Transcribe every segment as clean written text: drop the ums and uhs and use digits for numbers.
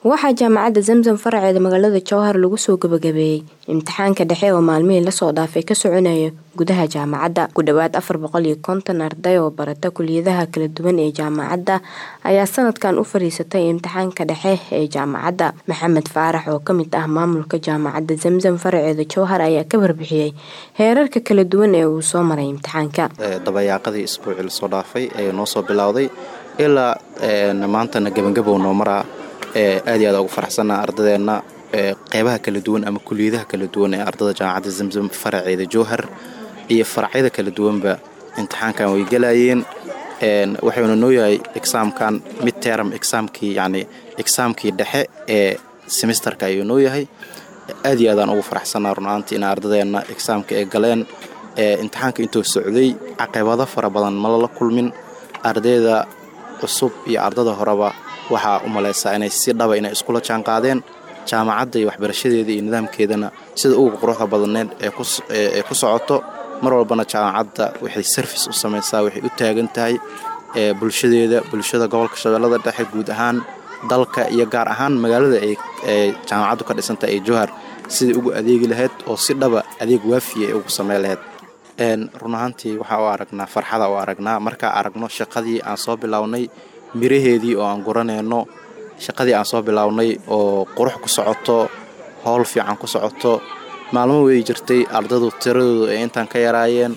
waxaa jaamacadda Zamzam faraceeda magaalada Jowhar lagu soo gabagabeeyay imtixaanka dhexe oo maalmihii la soo dhaafay ka soconaya gudaha jaamacadda. Ku dhawaad 450 arday oo barata kulliyadaha kala duwan ee jaamacadda ayaa sanadkan u fariisatay imtixaanka dhexe ee jaamacadda. Maxamed Faarax oo ka mid ah maamulka jaamacadda Zamzam faraceeda Jowhar ayaa ka warbixiyay heerarka kala duwan ee uu soo maray imtixaanka. Dabayaaqadii isbuucii la soo dhaafay ee noo soo bilowday ilaa maantana gabagabo noo maraa. aad iyo aad ugu faraxsanaa ardadeena qeybaha kala duwan ama kulliyadaha kala duwan ee ardada jaamacadda Zamzam faraceeda Jowhar iyo faracyada kala duwanba imtixaankan way galayeen. waxaanu noo yahay examkan mid term examkii examkii dhexe ee semesterka ayuu noo yahay. aad iyo aad aan ugu faraxsanaa runaantii in ardadeena examka ay galeen. imtixaanka intuu socday caqabado fara badan ma la kulmin. ardayda cusub iyo ardada horeba waxaa u maleysaa inay si dhaba inay iskula jaan qaadeen jaamacadda iyo waxbarashadeeda iyo nidaamkeedana sida ugu quruxda badneed ee ku socoto. mar walbana jaamacadda waxay service u samaysaa, waxay u taagan tahay bulshada gobolka Shabeellada Dhexe guud ahaan dalka iyo gaar ahaan magaalada ay jaamacaddu ka dhisan tahay Jowhar sidii ugu adeegi lahayd oo si dhaba adeeg waafiye ugu sameey lahayd. run ahaantii waxa u aragnaa farxada u aragnaa marka aragno shaqadii aan soo bilownay miraheedii oo aan guraneyno, shaqadii aan soo bilownay oo qurux ku socoto, hawl fiican ku socoto. maalmo way jirtay ardadu tiradoodu ay intaan ka yaraayeen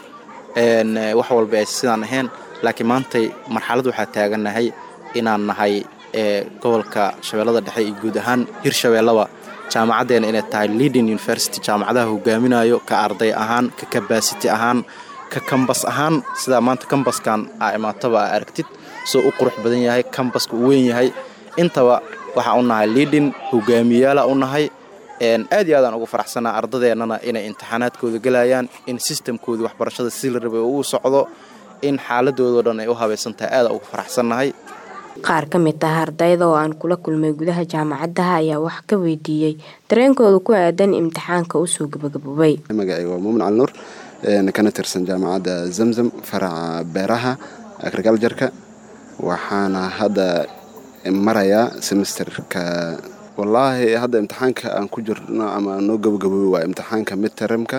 wax walba ay sidaan ahayn, laakiin maanta marxalad waxa taaganahay inaan nahay gobolka Shabeellada Dhexe iyo guud ahaan Hirshabeellaba jaamacadeena inay tahay leading university jaamacadaha hogaaminayo ka arday ahaan, ka capacity ahaan, ka campus ahaan. sida maanta campuskan imaataba aragtid soo u qurux badan yahay, campusku weyn yahay, intaba waxa u nahay leading hogaamiyayaal u nahay. aad iyo aad aan ugu faraxsanaa ardadeenana inay imtixaanaadkooda galayaan, in systemkooda waxbarashada si la rabay uu socdo, in xaaladooda dhan ay u habaysan tahay. aad ugu faraxsanahay. qaar ka mid ah ardayda oo aan kula kulmay gudaha jaamacadda ayaa wax ka weydiiyay dareenkooda ku aadan imtixaanka u soo gabagaboobay. magacayga waa Muumin Cali Nuur kana tirsan jaamacadda Zamzam faraca beeraha agriculture-ka. waxaana hadda marayaa semesterka. wallaahi hadda imtixaanka aan ku jirno ama noo gabagaboobay waa imtixaanka midtermka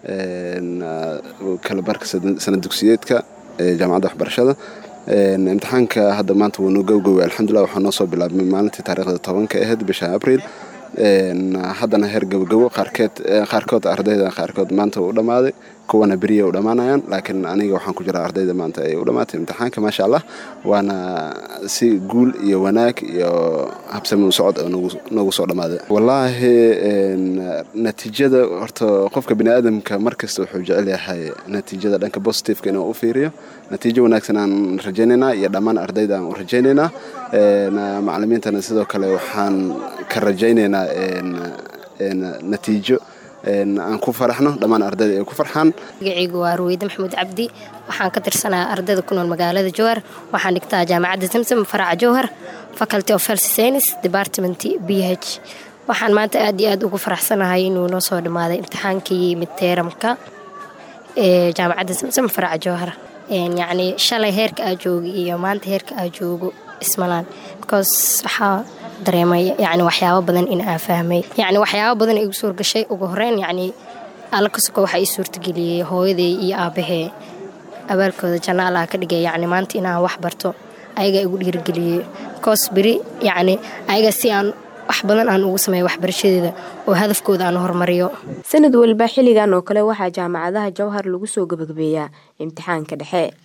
kala barka sanad dugsiyeedka ee jaamacadda waxbarashada. imtixaanka hadda maanta wuu noo gabagaboobay alxamdulillah. waxaa noo soo bilaabmay maalintii taariikhda 10 ahayd bisha Abriil. haddana heer gabagabo qaarkood ardayda qaarkood maanta u dhamaaday, kuwana beriya u dhamaanayaan, laakiin aniga waxaan ku jiraa ardayda maanta ay u dhamaatay imtixaanka maasha Allah. waana si guul iyo wanaag iyo habsami u socod noogu soo dhamaaday. wallaahi natiijada horta qofka bini'aadamka markasta wuxuu jecel yahay natiijada dhanka positive inuu u fiiriyo. natiijo wanaagsan aan rajaynaynaa iyo dhammaan ardayda aan u rajaynaynaa. macallimiintana sidoo kale waxaan ka rajaynaynaa natiijo aan ku faraxno, dhammaan ardayda ay ku farxaan. magacaygu waa Ruwayda Maxamuud Cabdi. waxaan ka tirsanaa ardayda ku nool magaalada Jowhar. waxaan dhigtaa jaamacadda Zamzam faraca Jowhar, Faculty of Health Science, Department BH. waxaan maanta aad iyo aad ugu faraxsanahay inuu noo soo dhamaaday imtixaankii midtermka ee jaamacadda Zamzam faraca Jowhar. yacni shalay heerka aan joogo iyo maanta heerka aan joogo ismalaan, because waxaa dareemay yacni waxyaabo badan in aan fahmay. yacni waxyaabo badan ay igu soo gashay. ugu horeyn yacni alla ka suko waxa ii suurtageliyay hooyaday iyo aabahee abaalkooda janno Allah ka dhigay. yacni maanta inaan wax barto ayaga igu dhiirigeliyay, because beri yacni ayaga si aan wax badan aan ugu sameeyo waxbarashadeeda oo hadafkooda aan horumariyo. sanad walba xilligan oo kale waxaa jaamacadaha Jowhar lagu soo gabagabeeyaa imtixaanka dhexe.